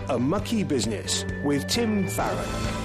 A Mucky Business with Tim Farron.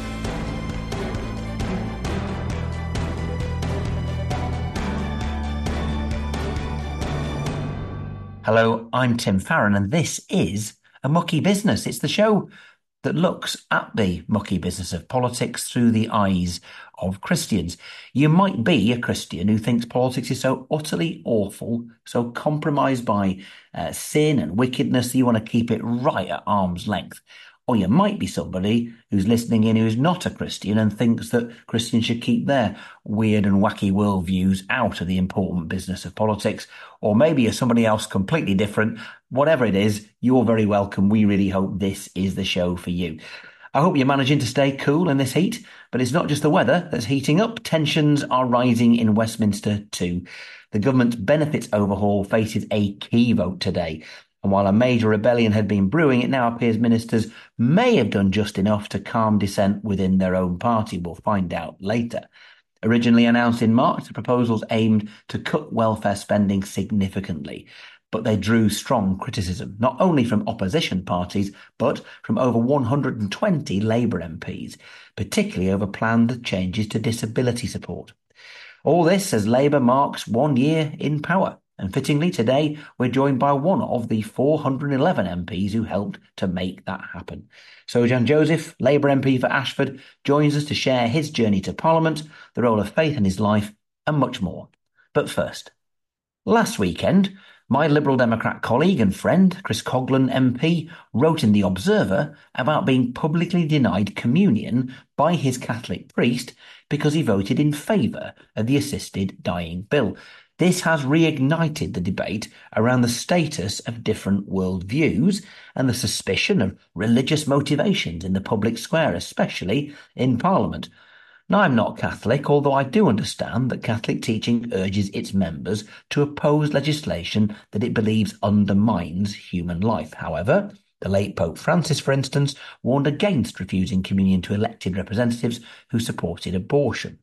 Hello, I'm Tim Farron, and this is A Mucky Business. It's the show that looks at the mucky business of politics through the eyes of Christians. You might be a Christian who thinks politics is so utterly awful, so compromised by sin and wickedness that you want to keep it right at arm's length. Or you might be somebody who's listening in who's not a Christian and thinks that Christians should keep their weird and wacky worldviews out of the important business of politics. Or maybe you're somebody else completely different. Whatever it is, you're very welcome. We really hope this is the show for you. I hope you're managing to stay cool in this heat, but it's not just the weather that's heating up. Tensions are rising in Westminster too. The government's benefits overhaul faces a key vote today. And while a major rebellion had been brewing, it now appears ministers may have done just enough to calm dissent within their own party. We'll find out later. Originally announced in March, the proposals aimed to cut welfare spending significantly, but they drew strong criticism, not only from opposition parties, but from over 120 Labour MPs, particularly over planned changes to disability support. All this as Labour marks 1 year in power. And fittingly, today, we're joined by one of the 411 MPs who helped to make that happen. Sojan Joseph, Labour MP for Ashford, joins us to share his journey to Parliament, the role of faith in his life, and much more. But first, last weekend, my Liberal Democrat colleague and friend, Chris Coughlan MP, wrote in The Observer about being publicly denied communion by his Catholic priest because he voted in favour of the assisted dying bill. This has reignited the debate around the status of different worldviews and the suspicion of religious motivations in the public square, especially in Parliament. Now, I'm not Catholic, although I do understand that Catholic teaching urges its members to oppose legislation that it believes undermines human life. However, the late Pope Francis, for instance, warned against refusing communion to elected representatives who supported abortion.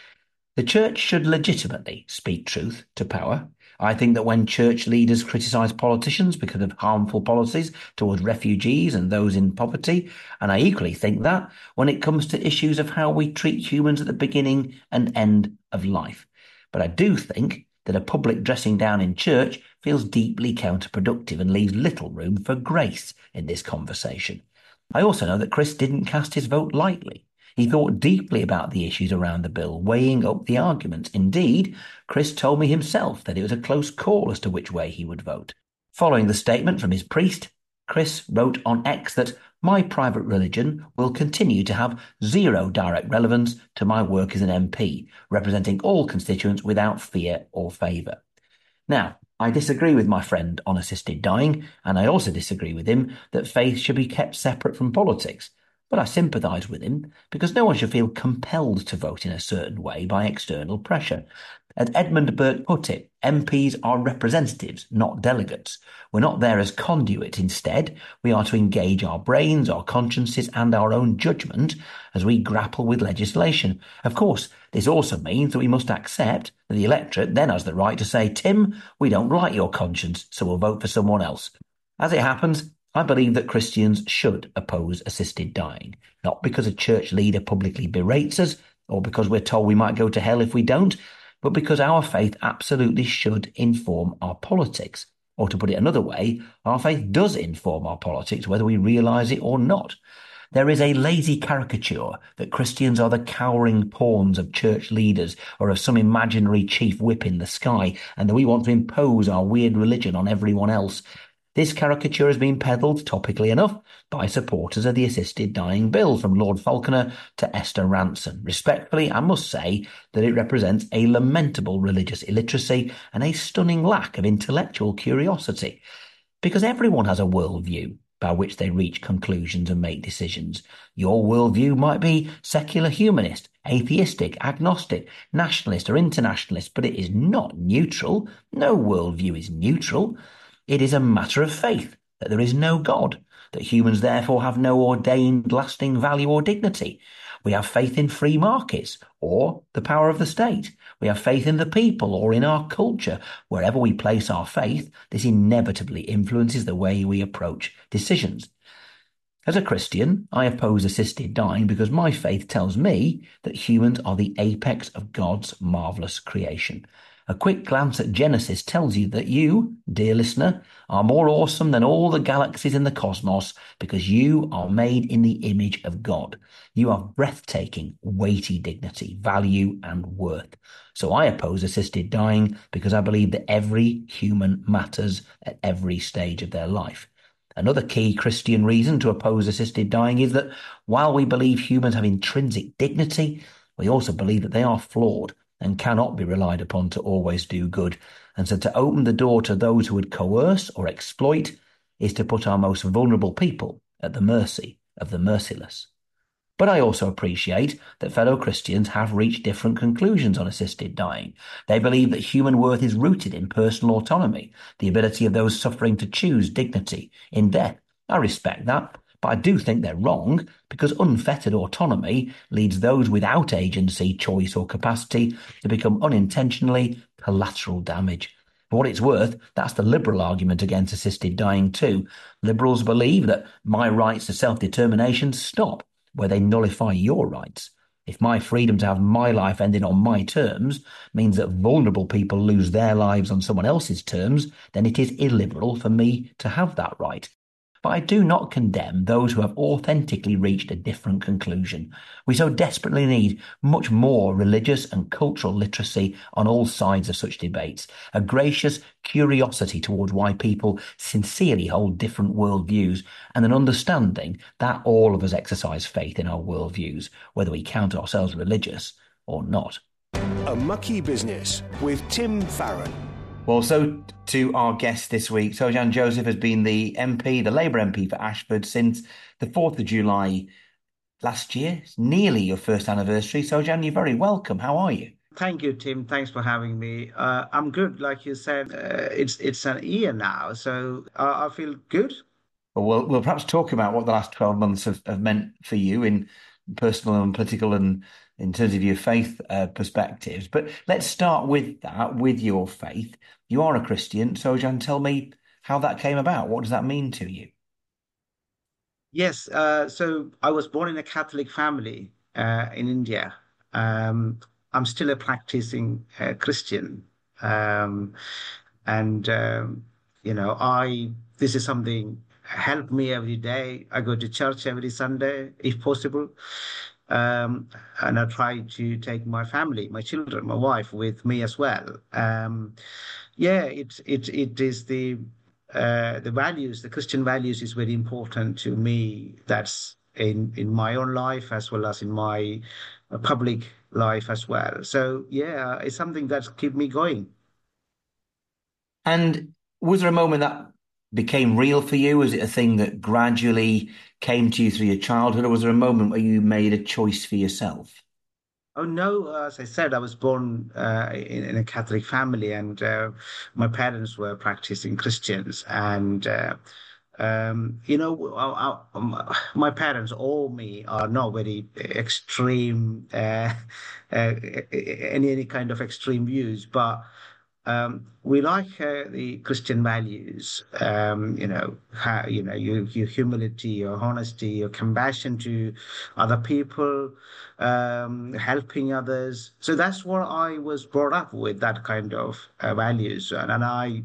The church should legitimately speak truth to power. I think that when church leaders criticise politicians because of harmful policies towards refugees and those in poverty, and I equally think that when it comes to issues of how we treat humans at the beginning and end of life. But I do think that a public dressing down in church feels deeply counterproductive and leaves little room for grace in this conversation. I also know that Chris didn't cast his vote lightly. He thought deeply about the issues around the bill, weighing up the arguments. Indeed, Chris told me himself that it was a close call as to which way he would vote. Following the statement from his priest, Chris wrote on X that my private religion will continue to have zero direct relevance to my work as an MP, representing all constituents without fear or favour. Now, I disagree with my friend on assisted dying, and I also disagree with him that faith should be kept separate from politics. But I sympathise with him because no one should feel compelled to vote in a certain way by external pressure. As Edmund Burke put it, MPs are representatives, not delegates. We're not there as conduit. Instead, we are to engage our brains, our consciences and our own judgment as we grapple with legislation. Of course, this also means that we must accept that the electorate then has the right to say, Tim, we don't like your conscience, so we'll vote for someone else. As it happens, I believe that Christians should oppose assisted dying, not because a church leader publicly berates us or because we're told we might go to hell if we don't, but because our faith absolutely should inform our politics. Or to put it another way, our faith does inform our politics, whether we realise it or not. There is a lazy caricature that Christians are the cowering pawns of church leaders or of some imaginary chief whip in the sky, and that we want to impose our weird religion on everyone else. This caricature has been peddled, topically enough, by supporters of the assisted dying bill, from Lord Falconer to Esther Rantzen. Respectfully, I must say that it represents a lamentable religious illiteracy and a stunning lack of intellectual curiosity. Because everyone has a worldview by which they reach conclusions and make decisions. Your worldview might be secular humanist, atheistic, agnostic, nationalist or internationalist, but it is not neutral. No worldview is neutral. It is a matter of faith that there is no God, that humans therefore have no ordained lasting value or dignity. We have faith in free markets or the power of the state. We have faith in the people or in our culture. Wherever we place our faith, this inevitably influences the way we approach decisions. As a Christian, I oppose assisted dying because my faith tells me that humans are the apex of God's marvelous creation. A quick glance at Genesis tells you that you, dear listener, are more awesome than all the galaxies in the cosmos because you are made in the image of God. You have breathtaking, weighty dignity, value, and worth. So I oppose assisted dying because I believe that every human matters at every stage of their life. Another key Christian reason to oppose assisted dying is that while we believe humans have intrinsic dignity, we also believe that they are flawed and cannot be relied upon to always do good. And so to open the door to those who would coerce or exploit is to put our most vulnerable people at the mercy of the merciless. But I also appreciate that fellow Christians have reached different conclusions on assisted dying. They believe that human worth is rooted in personal autonomy, the ability of those suffering to choose dignity in death. I respect that, but I do think they're wrong because unfettered autonomy leads those without agency, choice, or capacity to become unintentionally collateral damage. For what it's worth, that's the liberal argument against assisted dying too. Liberals believe that my rights to self-determination stop where they nullify your rights. If my freedom to have my life ending on my terms means that vulnerable people lose their lives on someone else's terms, then it is illiberal for me to have that right. But I do not condemn those who have authentically reached a different conclusion. We so desperately need much more religious and cultural literacy on all sides of such debates, a gracious curiosity towards why people sincerely hold different worldviews, and an understanding that all of us exercise faith in our worldviews, whether we count ourselves religious or not. A Mucky Business with Tim Farron. Well, so to our guest this week, Sojan Joseph has been the MP, the Labour MP for Ashford since the 4th of July last year. It's nearly your first anniversary. Sojan, you're very welcome. How are you? Thank you, Tim. Thanks for having me. I'm good. Like you said, it's an year now, so I feel good. Well, we'll perhaps talk about what the last 12 months have meant for you in personal and political and in terms of your faith perspectives. But let's start with that, with your faith. You are a Christian. Sojan, tell me how that came about. What does that mean to you? Yes. So I was born in a Catholic family in India. Um, I'm still a practicing Christian, um, and I this is something help me every day. I go to church every Sunday, if possible. And I try to take my family, my children, my wife with me as well. Yeah, it is the values, the Christian values is very important to me. That's in my own life as well as in my public life as well. So yeah, it's something that's keep me going. And was there a moment that became real for you? Was it a thing that gradually came to you through your childhood, or was there a moment where you made a choice for yourself? Oh no, as I said, I was born in a Catholic family, and my parents were practicing Christians. And my parents, all me, are not very extreme, any kind of extreme views, but we like the Christian values. Your humility, your honesty, your compassion to other people, helping others. So that's what I was brought up with, that kind of values, and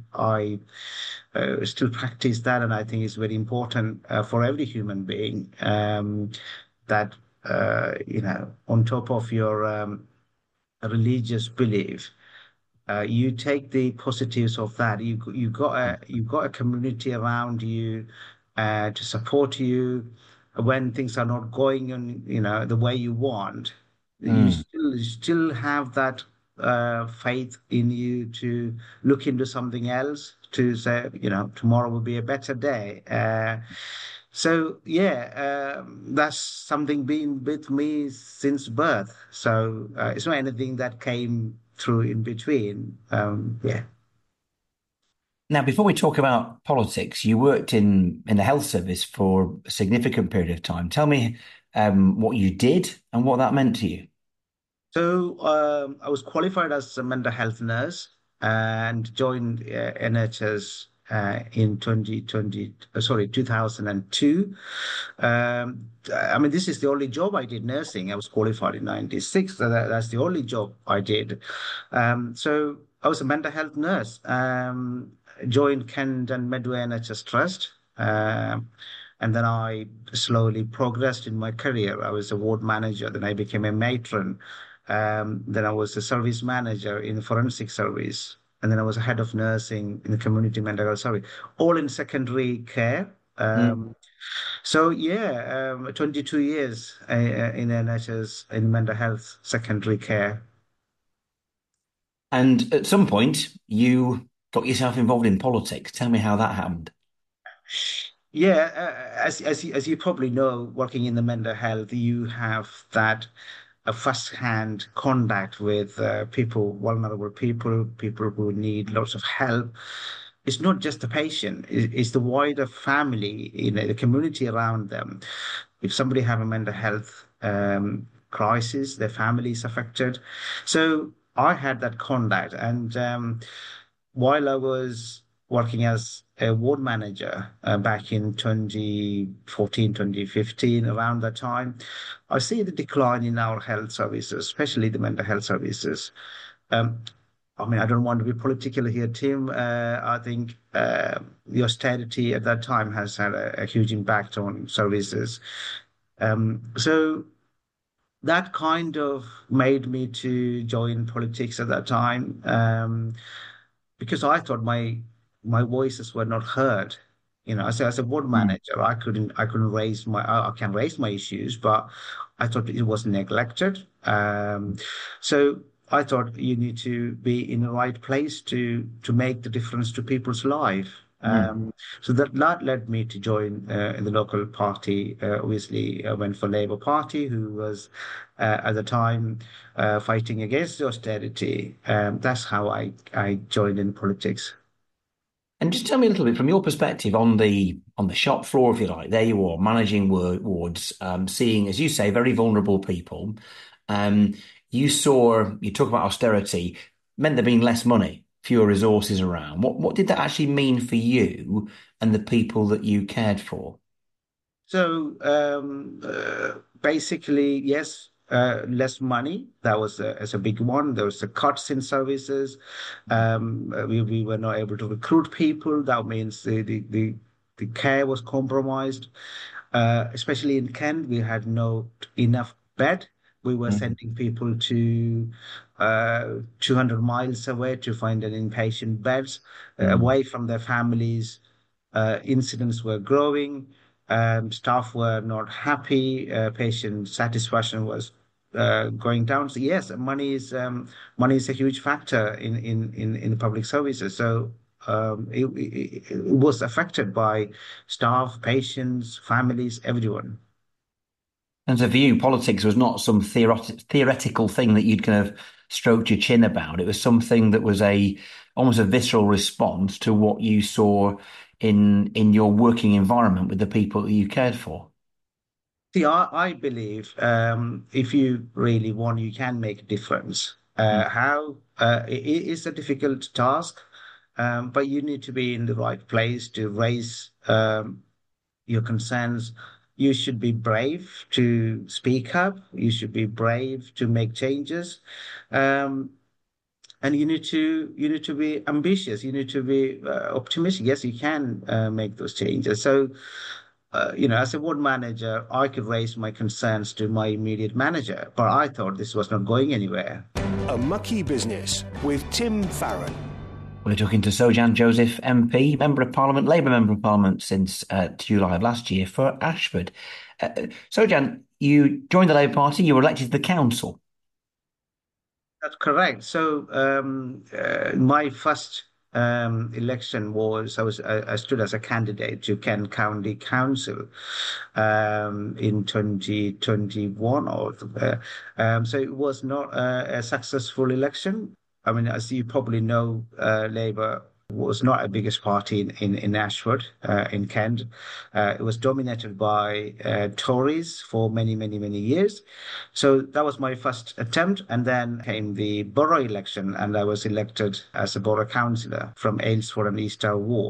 I still practice that, and I think it's very important for every human being that on top of your religious belief, you take the positives of that. You got a community around you to support you when things are not going on, the way you want. Mm. You still have that faith in you to look into something else, to say, tomorrow will be a better day. So yeah, that's something been with me since birth. So it's not anything that came through in between. Yeah. Now, before we talk about politics, you worked in the health service for a significant period of time. Tell me what you did and what that meant to you. So I was qualified as a mental health nurse and joined NHS in 2002. I mean, this is the only job I did nursing. I was qualified in 96. So that's the only job I did. So I was a mental health nurse, joined Kent and Medway NHS Trust. And then I slowly progressed in my career. I was a ward manager, then I became a matron. Then I was a service manager in the forensic service. And then I was a head of nursing in the community mental health service, all in secondary care. Mm. So yeah, 22 years in NHS in mental health secondary care. And at some point, you got yourself involved in politics. Tell me how that happened. Yeah, as you probably know, working in the mental health, you have that first-hand contact with people, vulnerable people, people who need lots of help. It's not just the patient; it's the wider family, the community around them. If somebody have a mental health crisis, their family is affected. So I had that contact, and while I was working as a ward manager back in 2014, 2015, around that time, I see the decline in our health services, especially the mental health services. Um, I mean, I don't want to be political here, Tim. I think the austerity at that time has had a huge impact on services. So that kind of made me to join politics at that time. Because I thought my voices were not heard. As a board Mm. manager, I couldn't raise I can raise my issues, but I thought it was neglected. So I thought you need to be in the right place to make the difference to people's life. Mm. So that led me to join in the local party. Obviously, I went for Labour Party, who was at the time fighting against the austerity. That's how I joined in politics. And just tell me a little bit from your perspective on the shop floor, if you like. There you are, managing wards, seeing, as you say, very vulnerable people. Um, you talk about austerity, meant there being less money, fewer resources around. What did that actually mean for you and the people that you cared for? So basically, yes, less money. That was as a big one. There was the cuts in services. We were not able to recruit people. That means the care was compromised. Especially in Kent, we had no enough bed. We were Mm. sending people to 200 miles away to find an inpatient beds, Mm. away from their families. Incidents were growing. Staff were not happy. Patient satisfaction was going down. So yes, money is a huge factor in the public services. So it was affected by staff, patients, families, everyone. And so for you, politics was not some theoretical thing that you'd kind of stroked your chin about. It was something that was a almost a visceral response to what you saw in your working environment with the people that you cared for. See, I believe if you really want, you can make a difference. Mm. How it is a difficult task, but you need to be in the right place to raise your concerns. You should be brave to speak up. You should be brave to make changes. Um, and you need to be ambitious. You need to be optimistic. Yes, you can make those changes. So, as a ward manager, I could raise my concerns to my immediate manager, but I thought this was not going anywhere. A Mucky Business with Tim Farron. We're talking to Sojan Joseph MP, Member of Parliament, Labour Member of Parliament since July of last year for Ashford. Sojan, you joined the Labour Party, you were elected to the council. That's correct. So my first election was I stood as a candidate to Kent County Council in 2021 so it was not a successful election. I mean, as you probably know, Labour was not a biggest party in Ashford, in Kent. It was dominated by Tories for many, many, many years. So that was my first attempt. And then came the borough election, and I was elected as a borough councillor from Aylesford and Easter Ward.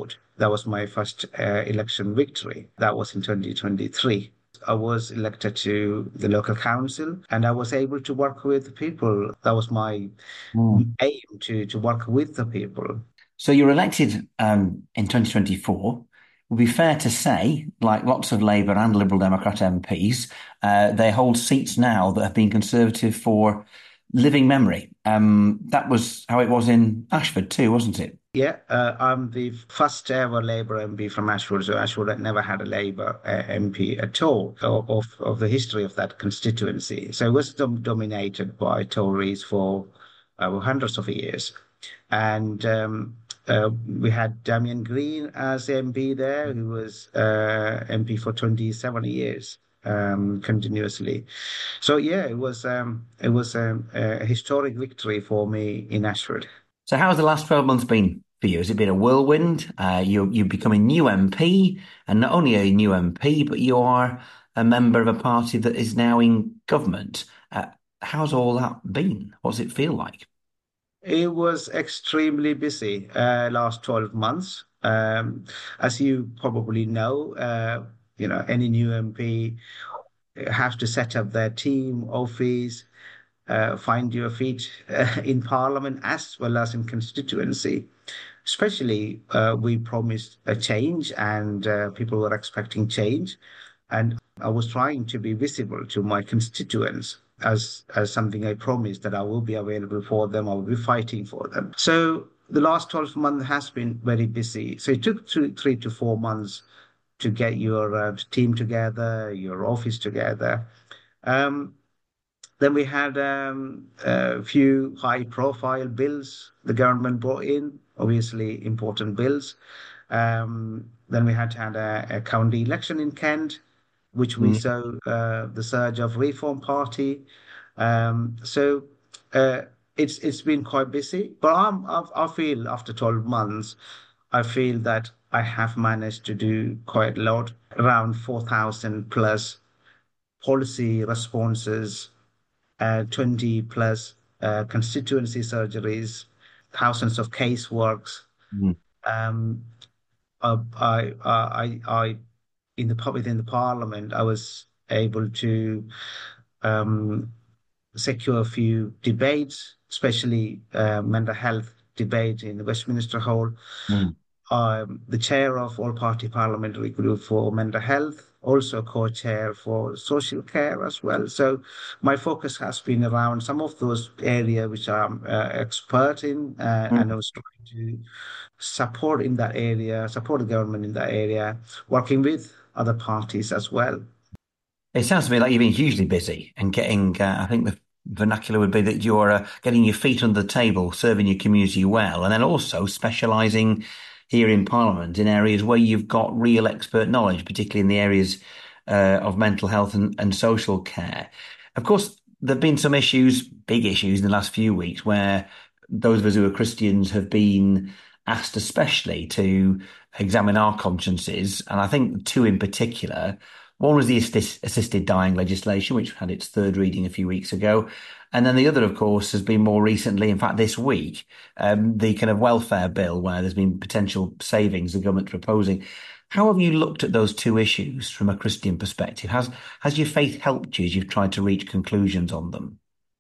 That was my first election victory. That was in 2023. I was elected to the local council and I was able to work with the people. That was my Mm. aim to work with the people. So you were elected in 2024. Would be fair to say, like lots of Labour and Liberal Democrat MPs, they hold seats now that have been Conservative for living memory. That was how it was in Ashford too, wasn't it? Yeah, I'm the first ever Labour MP from Ashford. So Ashford had never had a Labour MP at all of the history of that constituency. So it was dominated by Tories for hundreds of years. And we had Damian Green as MP there, who was MP for 27 years continuously. So yeah, it was a historic victory for me in Ashford. So how's the last 12 months been for you? Has it been a whirlwind? You become a new MP, and not only a new MP, but you are a member of a party that is now in government. How's all that been? What does it feel like? It was extremely busy last 12 months. As you probably know, any new MP have to set up their team, office, find your feet in Parliament as well as in constituency. Especially, we promised a change and people were expecting change. And I was trying to be visible to my constituents as something I promised that I will be available for them, I will be fighting for them. So the last 12 months has been very busy. So it took 3 to 4 months to get your team together, your office together. Um, then we had a few high profile bills the government brought in, obviously important bills. Then we had to have a county election in Kent, which we Mm. saw the surge of Reform Party. So it's been quite busy, but I feel after 12 months, I feel that I have managed to do quite a lot, around 4,000 plus policy responses, 20 plus constituency surgeries, thousands of caseworks. Mm. Um, I in within the parliament, I was able to um, secure a few debates, especially mental health debate in the Westminster Hall. Mm. The chair of all party parliamentary group for mental health, also co-chair for social care as well. So my focus has been around some of those areas which I'm expert in, and I Mm. was trying to support in that area, support the government in that area, working with other parties as well. It sounds to me like you've been hugely busy and getting, I think the vernacular would be that you're getting your feet under the table, serving your community well, and then also specialising here in Parliament in areas where you've got real expert knowledge, particularly in the areas of mental health and social care. Of course, there have been some issues, big issues in the last few weeks where those of us who are Christians have been asked especially to examine our consciences. And I think two in particular. One was the assisted dying legislation, which had its third reading a few weeks ago. And then the other, of course, has been more recently, in fact, this week, the kind of welfare bill where there's been potential savings the government's proposing. How have you looked at those two issues from a Christian perspective? Has your faith helped you as you've tried to reach conclusions on them?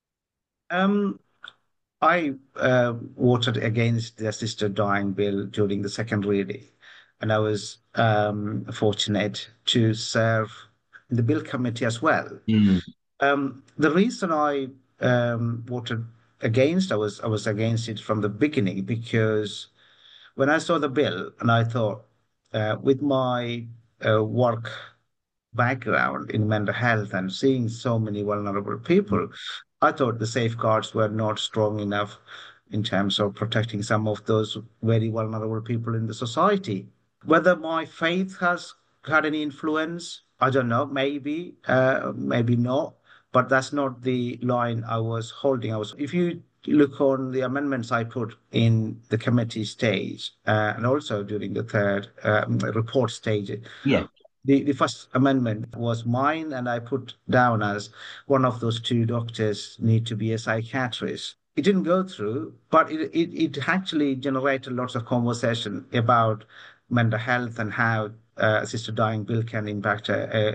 Um, I voted against the assisted dying bill during the second reading, and I was fortunate to serve in the bill committee as well. Mm. The reason I voted against, I was against it from the beginning because when I saw the bill and I thought, with my work background in mental health and seeing so many vulnerable people, I thought the safeguards were not strong enough in terms of protecting some of those very vulnerable people in the society. Whether my faith has had any influence, I don't know, maybe, maybe not, but that's not the line I was holding. If you look on the amendments I put in the committee stage, and also during the third report stage, Yeah. the first amendment was mine, and I put down as one of those two doctors need to be a psychiatrist. It didn't go through, but it actually generated lots of conversation about mental health and how assisted dying bill can impact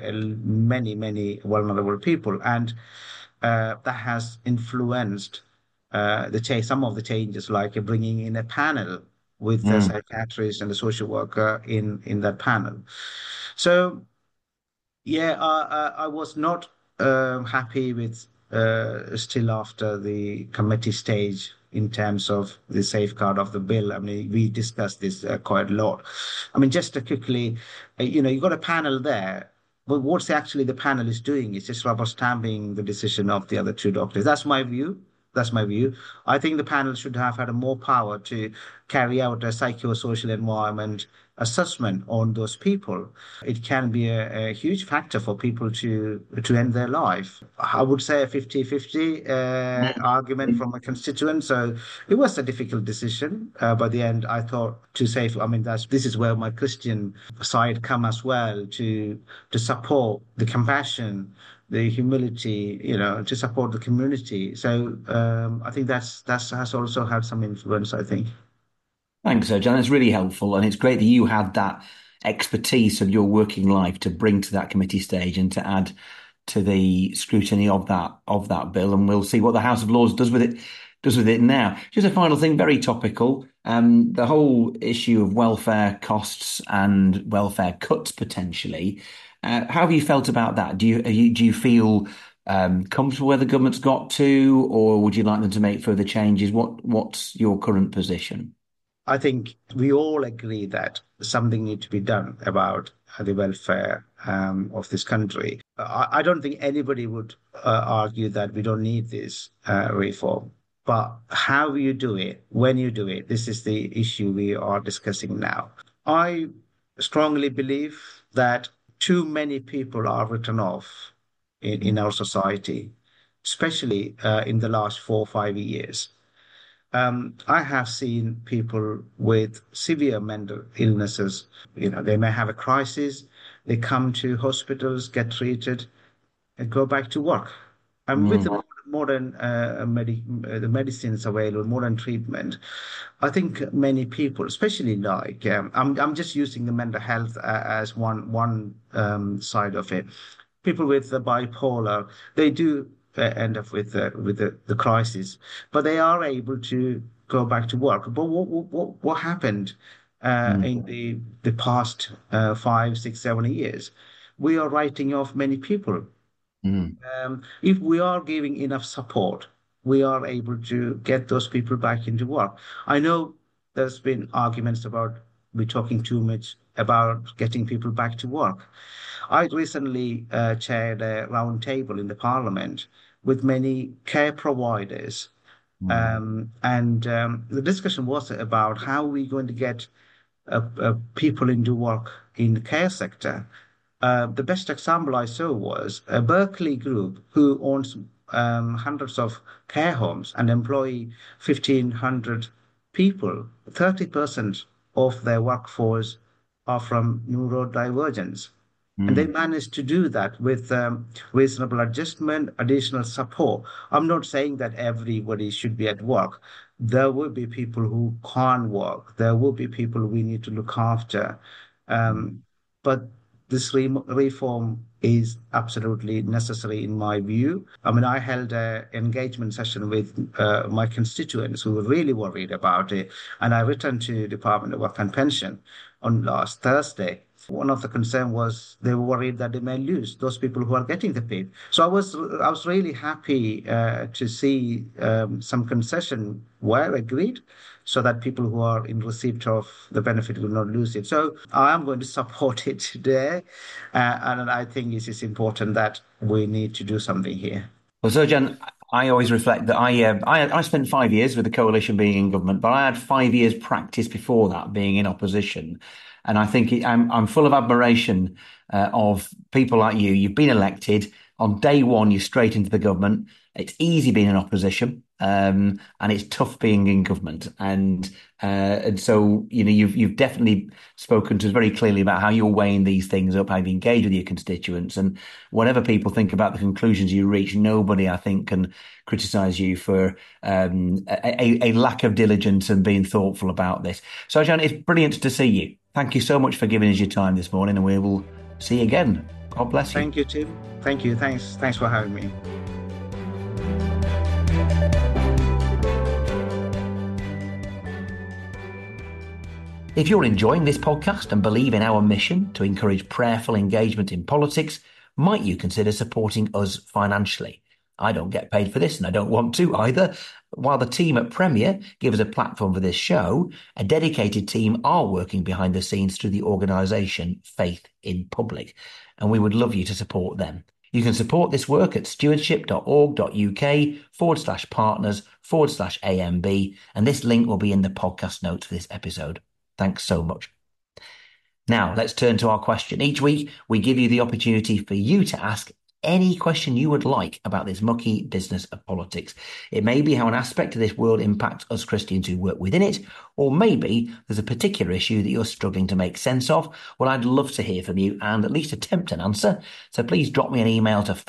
many vulnerable people, and that has influenced some of the changes, like bringing in a panel with the Mm. psychiatrist and the social worker in that panel. So yeah, I was not happy with still after the committee stage in terms of the safeguard of the bill. I mean, we discussed this quite a lot. I mean, just to quickly, you've got a panel there, but what's actually the panel is doing is just rubber stamping the decision of the other two doctors. That's my view. That's my view. I think the panel should have had more power to carry out a psychosocial environment assessment on those people. It can be a huge factor for people to end their life. I would say a 50-50 argument from a constituent. So it was a difficult decision. By the end, I thought to say, I mean, this is where my Christian side come as well to support the compassion, the humility, to support the community. So I think that's has also had some influence, I think. Thanks, John. That's really helpful, and it's great that you had that expertise of your working life to bring to that committee stage and to add to the scrutiny of that bill. And we'll see what the House of Lords does with it now. Just a final thing, very topical. The whole issue of welfare costs and welfare cuts potentially. How have you felt about that? Do you feel comfortable where the government's got to, or would you like them to make further changes? What's your current position? I think we all agree that something needs to be done about the welfare of this country. I don't think anybody would argue that we don't need this reform. But how you do it, when you do it, this is the issue we are discussing now. I strongly believe that too many people are written off in our society, especially in the last 4 or 5 years. I have seen people with severe mental illnesses. They may have a crisis, they come to hospitals, get treated, and go back to work. And with Mm, the modern the medicines available, modern treatment, I think many people, especially like I'm just using the mental health as one side of it. People with the bipolar, they do end up with the crisis, but they are able to go back to work. But what happened mm, in the past 5, 6, 7 years? We are writing off many people. mm, If we are giving enough support, we are able to get those people back into work. I know there's been arguments about we talking too much about getting people back to work. I recently chaired a round table in the parliament with many care providers. mm, And the discussion was about how we're going to get people into work in the care sector. The best example I saw was a Berkeley group who owns hundreds of care homes and employ 1,500 people. 30% of their workforce are from neurodivergence. And they mm, managed to do that with reasonable adjustment, additional support. I'm not saying that everybody should be at work. There will be people who can't work. There will be people we need to look after. mm. But this reform is absolutely necessary in my view. I mean, I held an engagement session with my constituents who were really worried about it, and I returned to Department of Work and Pension on last Thursday. One of the concern was they were worried that they may lose those people who are getting the pay. So I was really happy to see some concession were agreed so that people who are in receipt of the benefit will not lose it. So I am going to support it today. And I think it is important that we need to do something here. Well, so Jan, I always reflect that I spent 5 years with the coalition being in government, but I had 5 years practice before that being in opposition, and I think I'm full of admiration of people like you. You've been elected on day one. You're straight into the government. It's easy being in opposition, and it's tough being in government. And so you've definitely spoken to us very clearly about how you're weighing these things up, how you engage with your constituents, and whatever people think about the conclusions you reach, nobody, I think, can criticise you for a lack of diligence and being thoughtful about this. So, John, it's brilliant to see you. Thank you so much for giving us your time this morning, and we will see you again. God bless you. Thank you, Tim. Thank you. Thanks for having me. If you're enjoying this podcast and believe in our mission to encourage prayerful engagement in politics, might you consider supporting us financially? I don't get paid for this, and I don't want to either. While the team at Premier give us a platform for this show, a dedicated team are working behind the scenes through the organisation Faith in Public, and we would love you to support them. You can support this work at stewardship.org.uk/partners/AMB, and this link will be in the podcast notes for this episode. Thanks so much. Now, let's turn to our question. Each week, we give you the opportunity for you to ask any question you would like about this mucky business of politics. It may be how an aspect of this world impacts us Christians who work within it, or maybe there's a particular issue that you're struggling to make sense of. Well, I'd love to hear from you and at least attempt an answer. So please drop me an email to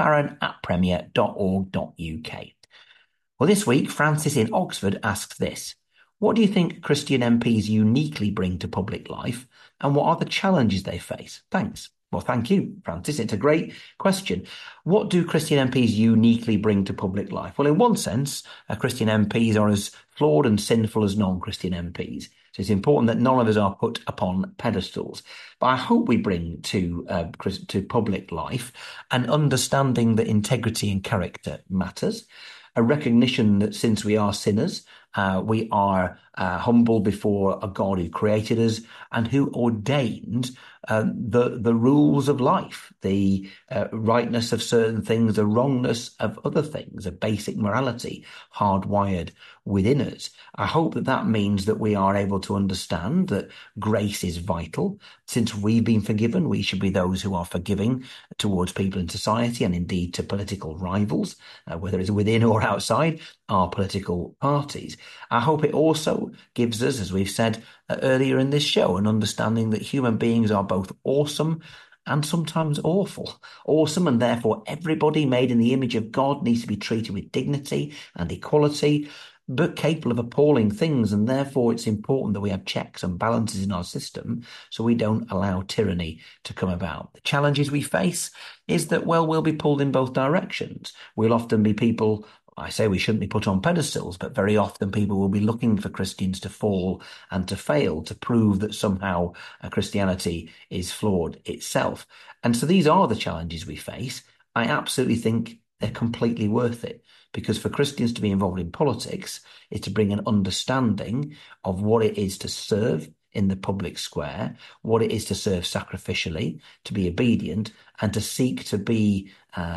farron@premier.org.uk. Well, this week, Francis in Oxford asks this. What do you think Christian MPs uniquely bring to public life, and what are the challenges they face? Thanks. Well, thank you, Francis. It's a great question. What do Christian MPs uniquely bring to public life? Well, in one sense, Christian MPs are as flawed and sinful as non-Christian MPs. So it's important that none of us are put upon pedestals. But I hope we bring to public life an understanding that integrity and character matters, a recognition that since we are sinners, we are humble before a God who created us and who ordained the rules of life, the rightness of certain things, the wrongness of other things, a basic morality hardwired within us. I hope that means that we are able to understand that grace is vital. Since we've been forgiven, we should be those who are forgiving towards people in society and indeed to political rivals, whether it's within or outside our political parties. I hope it also gives us, as we've said earlier in this show, an understanding that human beings are both awesome and sometimes awful. Awesome, and therefore everybody made in the image of God needs to be treated with dignity and equality, but capable of appalling things, and therefore it's important that we have checks and balances in our system so we don't allow tyranny to come about. The challenges we face is that, well, we'll be pulled in both directions. We'll often be people, I say we shouldn't be put on pedestals, but very often people will be looking for Christians to fall and to fail, to prove that somehow Christianity is flawed itself. And so these are the challenges we face. I absolutely think they're completely worth it, because for Christians to be involved in politics is to bring an understanding of what it is to serve in the public square, what it is to serve sacrificially, to be obedient, and to seek to be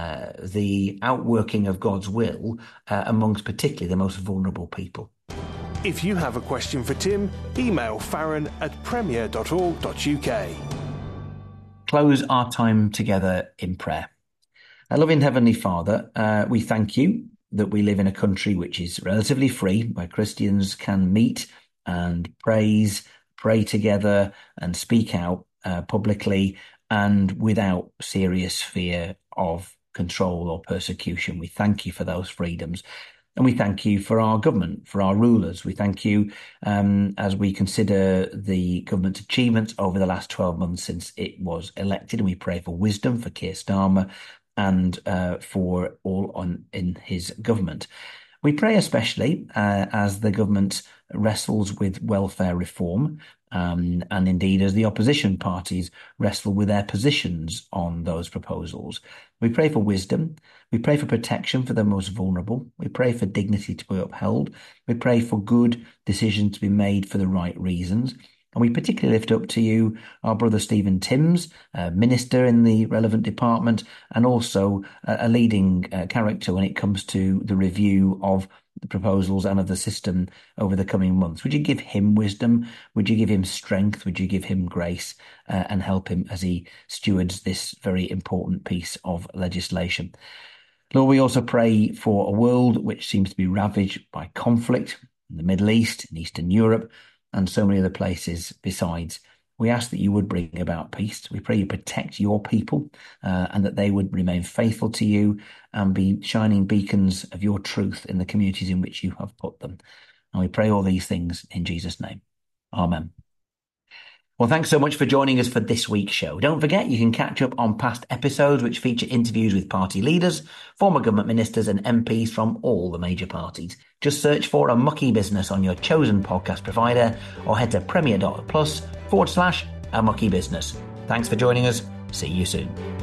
the outworking of God's will amongst particularly the most vulnerable people. If you have a question for Tim, email farron@premier.org.uk. Close our time together in prayer. Our loving Heavenly Father, we thank you that we live in a country which is relatively free, where Christians can meet and pray together and speak out publicly and without serious fear of control or persecution. We thank you for those freedoms. And we thank you for our government, for our rulers. We thank you as we consider the government's achievements over the last 12 months since it was elected. And we pray for wisdom for Keir Starmer and for all in his government. We pray especially as the government wrestles with welfare reform, and indeed as the opposition parties wrestle with their positions on those proposals. We pray for wisdom. We pray for protection for the most vulnerable. We pray for dignity to be upheld. We pray for good decisions to be made for the right reasons. And we particularly lift up to you our brother Stephen Timms, minister in the relevant department, and also a leading character when it comes to the review of the proposals and of the system over the coming months. Would you give him wisdom? Would you give him strength? Would you give him grace and help him as he stewards this very important piece of legislation? Lord, we also pray for a world which seems to be ravaged by conflict in the Middle East, in Eastern Europe, and so many other places besides. We ask that you would bring about peace. We pray you protect your people and that they would remain faithful to you and be shining beacons of your truth in the communities in which you have put them. And we pray all these things in Jesus' name. Amen. Well, thanks so much for joining us for this week's show. Don't forget, you can catch up on past episodes which feature interviews with party leaders, former government ministers and MPs from all the major parties. Just search for A Mucky Business on your chosen podcast provider or head to premier.plus/A Mucky Business. Thanks for joining us. See you soon.